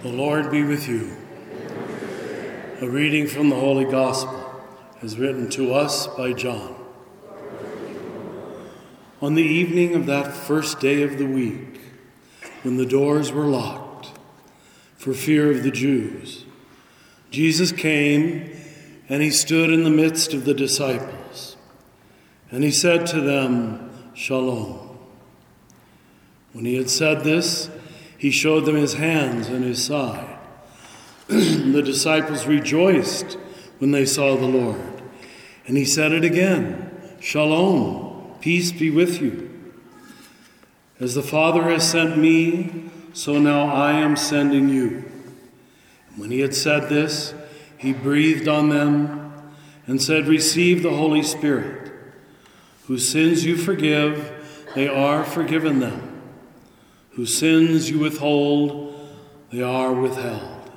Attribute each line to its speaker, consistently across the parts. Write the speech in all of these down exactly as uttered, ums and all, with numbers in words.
Speaker 1: The Lord be with you. A reading from the Holy Gospel is written to us by John. On the evening of that first day of the week, when the doors were locked for fear of the Jews, Jesus came and he stood in the midst of the disciples, and he said to them, "Shalom." When he had said this, he showed them his hands and his side. The disciples rejoiced when they saw the Lord. And he said it again, "Shalom, peace be with you. As the Father has sent me, so now I am sending you." And when he had said this, he breathed on them and said, "Receive the Holy Spirit. Whose sins you forgive, they are forgiven them. Whose sins you withhold, they are withheld."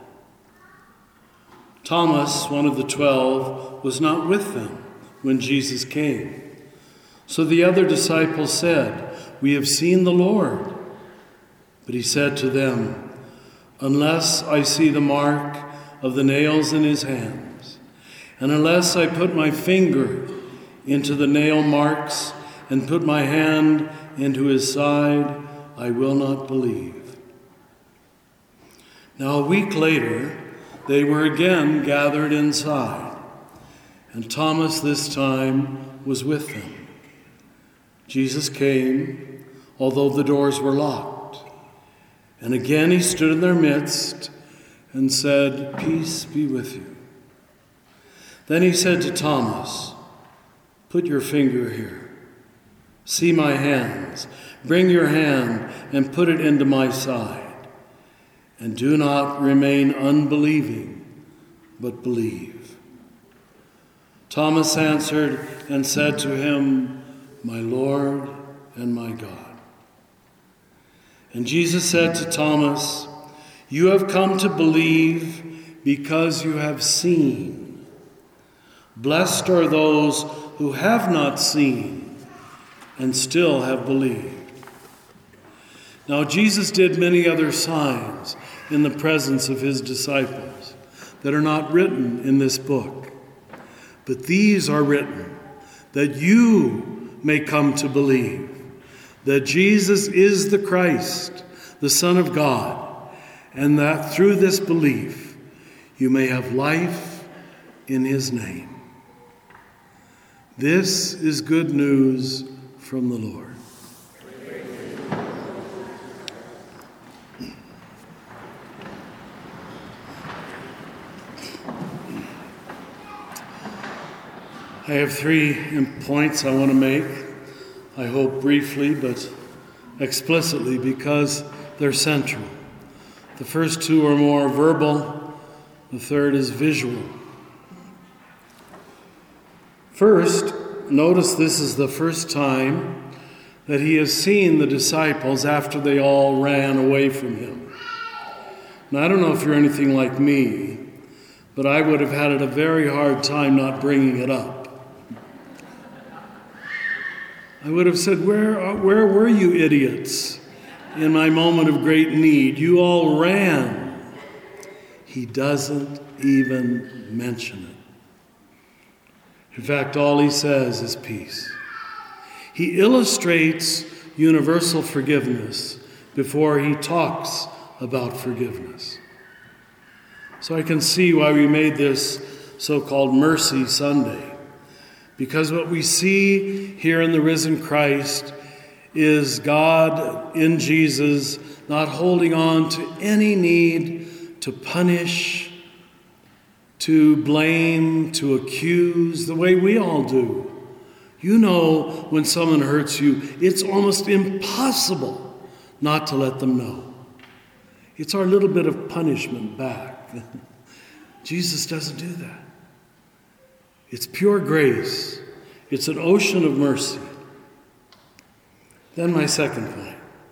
Speaker 1: Thomas, one of the twelve, was not with them when Jesus came. So the other disciples said, "We have seen the Lord." But he said to them, "Unless I see the mark of the nails in his hands, and unless I put my finger into the nail marks and put my hand into his side, I will not believe." Now a week later, they were again gathered inside, and Thomas this time was with them. Jesus came, although the doors were locked, and again he stood in their midst and said, "Peace be with you." Then he said to Thomas, "Put your finger here. See my hands. Bring your hand and put it into my side. And do not remain unbelieving, but believe." Thomas answered and said to him, "My Lord and my God." And Jesus said to Thomas, "You have come to believe because you have seen. Blessed are those who have not seen and still have believed." Now Jesus did many other signs in the presence of his disciples that are not written in this book. But these are written that you may come to believe that Jesus is the Christ, the Son of God, and that through this belief you may have life in his name. This is good news from the Lord. I have three points I want to make, I hope briefly but explicitly, because they're central. The first two are more verbal, the third is visual. First, notice this is the first time that he has seen the disciples after they all ran away from him. Now, I don't know if you're anything like me, but I would have had a very hard time not bringing it up. I would have said, where, where were you idiots in my moment of great need? You all ran. He doesn't even mention it. In fact, all he says is peace. He illustrates universal forgiveness before he talks about forgiveness. So I can see why we made this so-called Mercy Sunday. Because what we see here in the risen Christ is God in Jesus not holding on to any need to punish, to blame, to accuse, the way we all do. You know, when someone hurts you, it's almost impossible not to let them know. It's our little bit of punishment back. Jesus doesn't do that. It's pure grace. It's an ocean of mercy. Then my second point.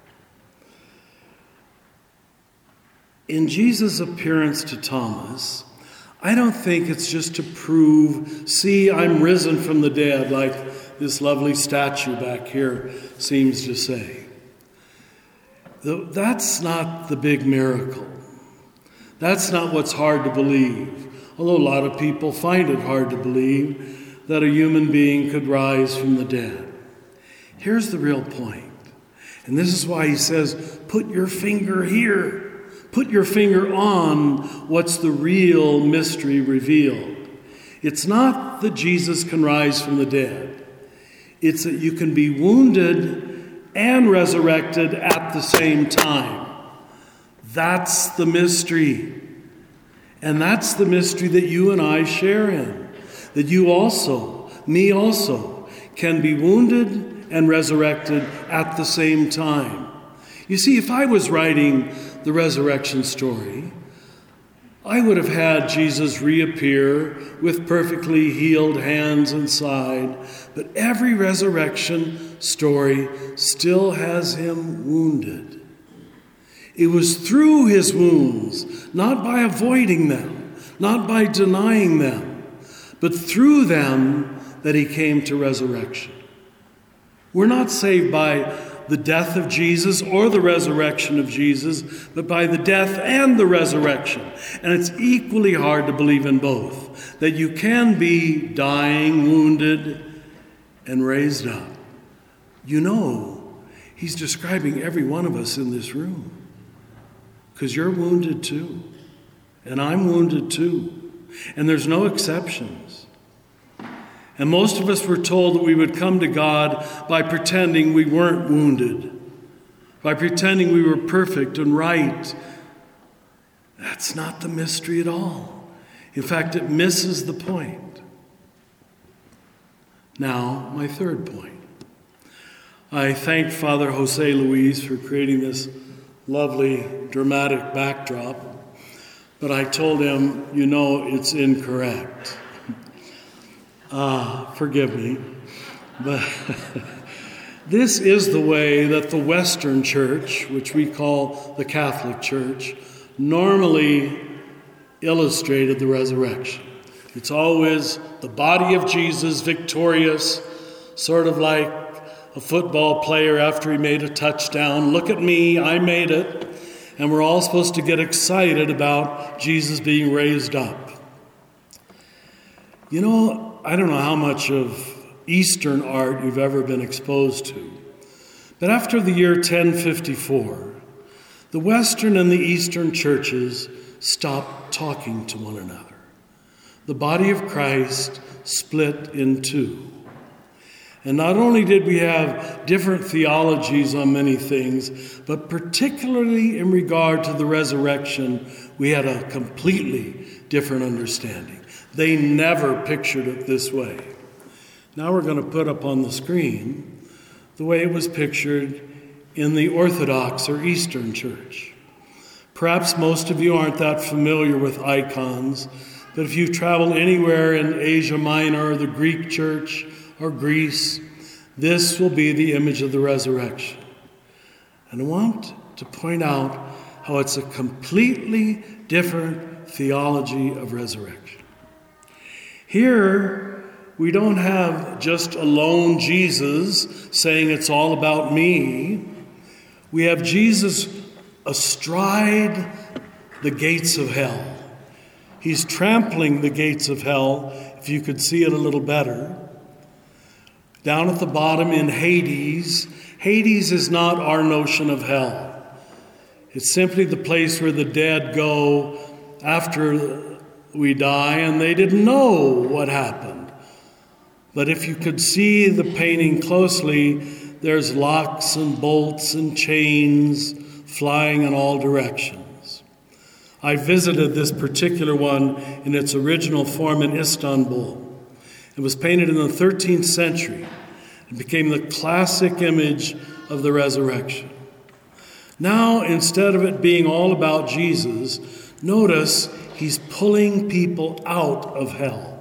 Speaker 1: In Jesus' appearance to Thomas, I don't think it's just to prove, see, I'm risen from the dead, like this lovely statue back here seems to say. That's not the big miracle. That's not what's hard to believe, although a lot of people find it hard to believe that a human being could rise from the dead. Here's the real point, and this is why he says, put your finger here. Put your finger on what's the real mystery revealed. It's not that Jesus can rise from the dead. It's that you can be wounded and resurrected at the same time. That's the mystery. And that's the mystery that you and I share in. That you also, me also, can be wounded and resurrected at the same time. You see, if I was writing the resurrection story, I would have had Jesus reappear with perfectly healed hands and side, but every resurrection story still has him wounded. It was through his wounds, not by avoiding them, not by denying them, but through them that he came to resurrection. We're not saved by the death of Jesus or the resurrection of Jesus, but by the death and the resurrection. And it's equally hard to believe in both, that you can be dying, wounded, and raised up. You know, he's describing every one of us in this room, because you're wounded too, and I'm wounded too, and there's no exceptions. And most of us were told that we would come to God by pretending we weren't wounded, by pretending we were perfect and right. That's not the mystery at all. In fact, it misses the point. Now, my third point. I thank Father Jose Luis for creating this lovely, dramatic backdrop, but I told him, you know, it's incorrect. Ah, forgive me, but this is the way that the Western Church, which we call the Catholic Church, normally illustrated the resurrection. It's always the body of Jesus victorious, sort of like a football player after he made a touchdown. Look at me, I made it. And we're all supposed to get excited about Jesus being raised up. You know, I don't know how much of Eastern art you've ever been exposed to, but after the year ten fifty-four, the Western and the Eastern churches stopped talking to one another. The body of Christ split in two. And not only did we have different theologies on many things, but particularly in regard to the resurrection, we had a completely different understanding. They never pictured it this way. Now we're going to put up on the screen the way it was pictured in the Orthodox or Eastern Church. Perhaps most of you aren't that familiar with icons, but if you've traveled anywhere in Asia Minor or the Greek Church or Greece, this will be the image of the resurrection. And I want to point out how it's a completely different theology of resurrection. Here, we don't have just a lone Jesus saying it's all about me. We have Jesus astride the gates of hell. He's trampling the gates of hell, if you could see it a little better. Down at the bottom in Hades, Hades is not our notion of hell. It's simply the place where the dead go after we die, and they didn't know what happened. But if you could see the painting closely, there's locks and bolts and chains flying in all directions. I visited this particular one in its original form in Istanbul. It was painted in the thirteenth century. It became the classic image of the resurrection. Now, instead of it being all about Jesus, notice he's pulling people out of hell.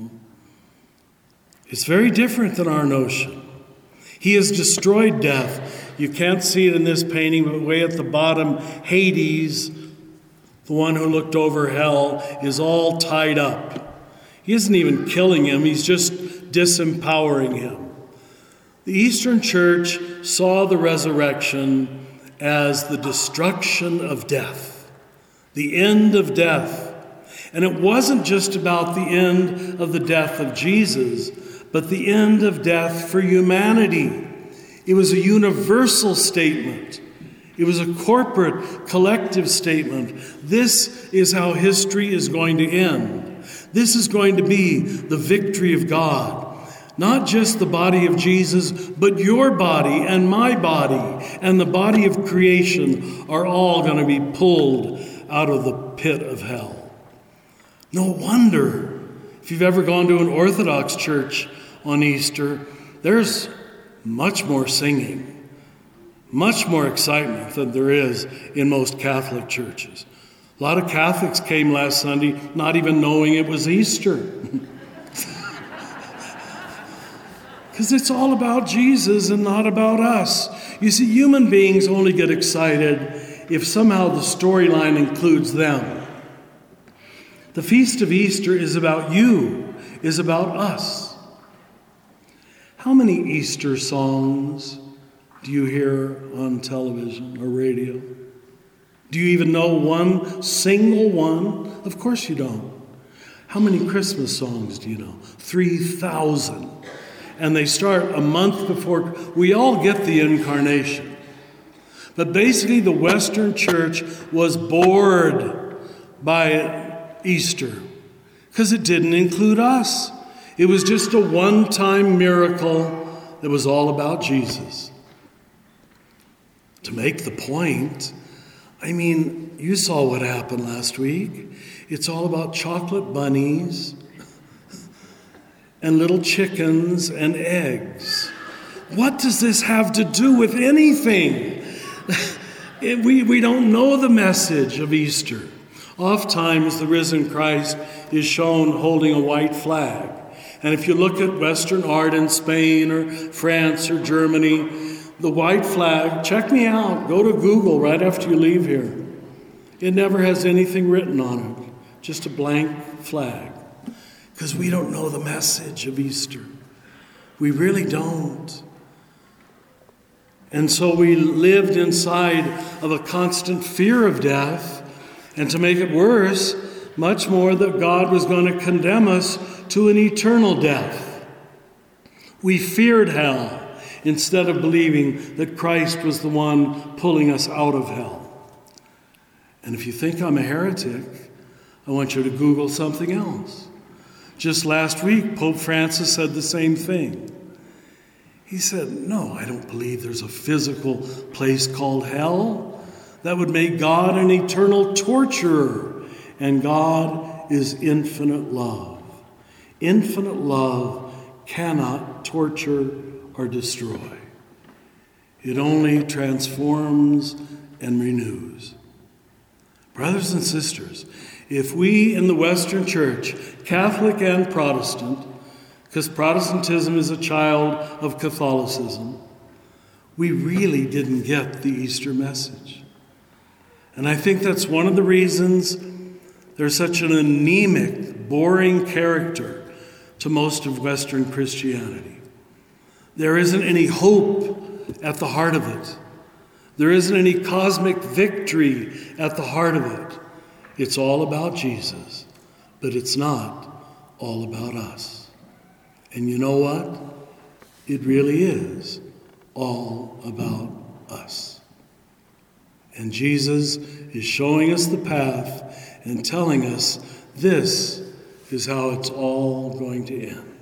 Speaker 1: It's very different than our notion. He has destroyed death. You can't see it in this painting, but way at the bottom, Hades, the one who looked over hell, is all tied up. He isn't even killing him, he's just disempowering him. The Eastern Church saw the resurrection as the destruction of death, the end of death. And it wasn't just about the end of the death of Jesus, but the end of death for humanity. It was a universal statement. It was a corporate, collective statement. This is how history is going to end. This is going to be the victory of God. Not just the body of Jesus, but your body and my body and the body of creation are all going to be pulled out of the pit of hell. No wonder, if you've ever gone to an Orthodox church on Easter, there's much more singing, much more excitement than there is in most Catholic churches. A lot of Catholics came last Sunday not even knowing it was Easter. Because it's all about Jesus and not about us. You see, human beings only get excited if somehow the storyline includes them. The Feast of Easter is about you, is about us. How many Easter songs do you hear on television or radio? Do you even know one single one? Of course you don't. How many Christmas songs do you know? three thousand. And they start a month before. We all get the incarnation. But basically the Western church was bored by Easter because it didn't include us. It was just a one-time miracle that was all about Jesus. To make the point, I mean, you saw what happened last week. It's all about chocolate bunnies and little chickens and eggs. What does this have to do with anything? it, we, we don't know the message of Easter. Oftentimes, the risen Christ is shown holding a white flag. And if you look at Western art in Spain or France or Germany, the white flag, check me out, go to Google right after you leave here. It never has anything written on it, just a blank flag. Because we don't know the message of Easter. We really don't. And so we lived inside of a constant fear of death. And to make it worse, much more that God was going to condemn us to an eternal death. We feared hell instead of believing that Christ was the one pulling us out of hell. And if you think I'm a heretic, I want you to Google something else. Just last week, Pope Francis said the same thing. He said, no, I don't believe there's a physical place called hell. That would make God an eternal torturer. And God is infinite love. Infinite love cannot torture or destroy. It only transforms and renews. Brothers and sisters, if we in the Western Church, Catholic and Protestant, because Protestantism is a child of Catholicism, we really didn't get the Easter message. And I think that's one of the reasons there's such an anemic, boring character to most of Western Christianity. There isn't any hope at the heart of it. There isn't any cosmic victory at the heart of it. It's all about Jesus, but it's not all about us. And you know what? It really is all about us. And Jesus is showing us the path and telling us this is how it's all going to end.